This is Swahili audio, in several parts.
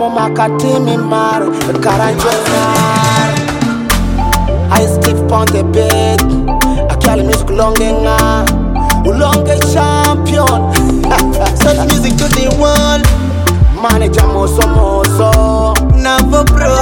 mo makatimi mar karanjonar. I Steve on the bed. I call music longenga. Ulonge champion. Such music to the world. Manager moso moso. Never bro.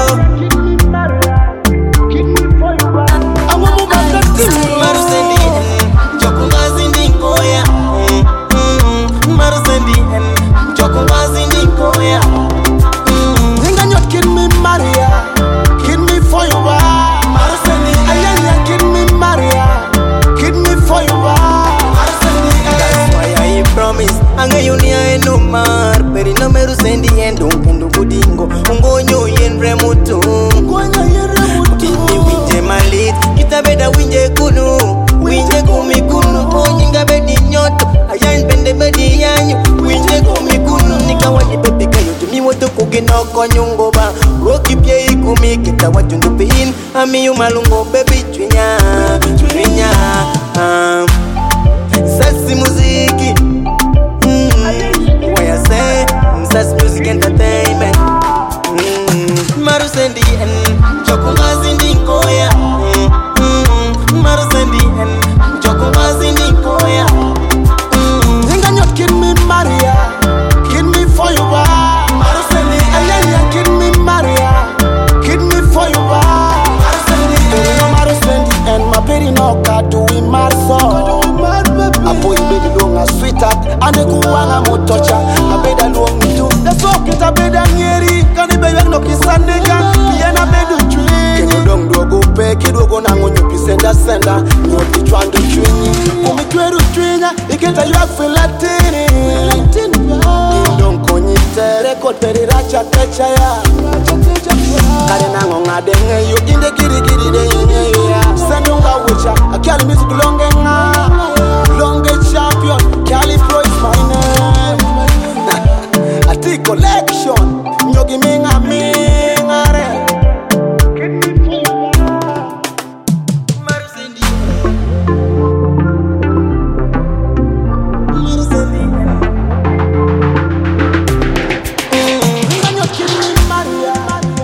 I'm a makatimi Marusendi Chokungazi ndingoya Marusendi Chokungazi ndingoya Ninga nyot kid me Maria. Kid me for you Marusendi Ayanya kid me Maria. Kid me for you That's why I promise Anga yunia eno mar Peri no merusendi endo Kendo kudingo Ungonyo yenre mutu Kini winje malit Kita beda winje kunu Winje kumikunu Konyinga bedi nyoto Ayan bende bedi yanyu Winje kumikunu Nika wadi bebi kayo Tumi woto kugino konyungo ba Roki pye ikumi Kita wajundu pin Ami yumalungo bebi chwinya Chwinya Sasi muziki Why I say Sasi music entertainment Marusendi Chokungazi ndingoya Marusendi Chokungazi ndingoya Ninga nyot kid me Maria. Kid me for you Marusendi Ayanya kid me Maria. Kid me for you no marusendi and my baby no kadu we marso. Apo ibedi longa sweetheart ane kuwanga motocha abeda longi tu that's all kita beda nyeri kani bebe no kisandika piena bedu chui keno dong dogo pe kidogo na ngonyo pisenda senda nyopi chwando chwinyi kumitweru chwinya iketa yak filatini indong konyite record peri racha techa ya kare nango ngadenge yo inde giri de yenye ya sendunga wicha akali music longenga longe champion Cali Pro is my name. I take collection nyogi minga mingare. Marusendi Marusendi Ninga kid me Maria.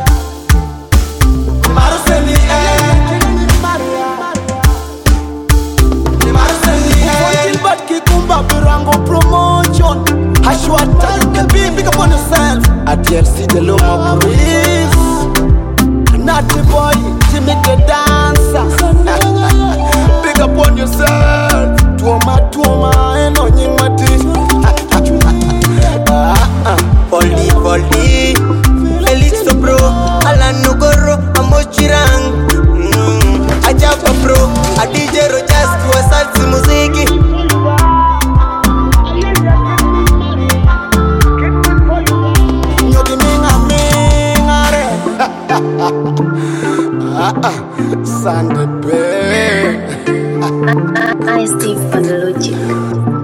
Marusendi Kid me Maria. Until bad kikumba birango promotion. Hashwata you can be big up on yourself. At TLC the Loma Breeze. Naughty boy, Jimmy the dancer. Big up on yourself. Tuoma, and on you Foldi Felix Sobro Alan Nugoro Amochirang Ajapa Pro Adije Rojas Kwa salsi muziki nyogi minga mingare. Sunday babe. I Steve on the logic.